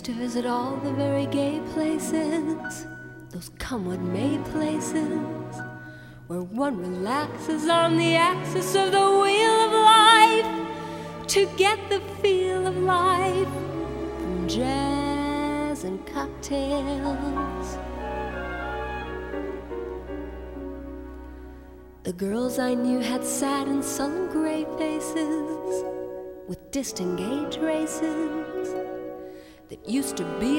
used to visit all the very gay places, those come what may places, where one relaxes on the axis of the wheel of life to get the feel of life from jazz and cocktails. The girls I knew had sad and sullen gray faces with disengaged races that used to be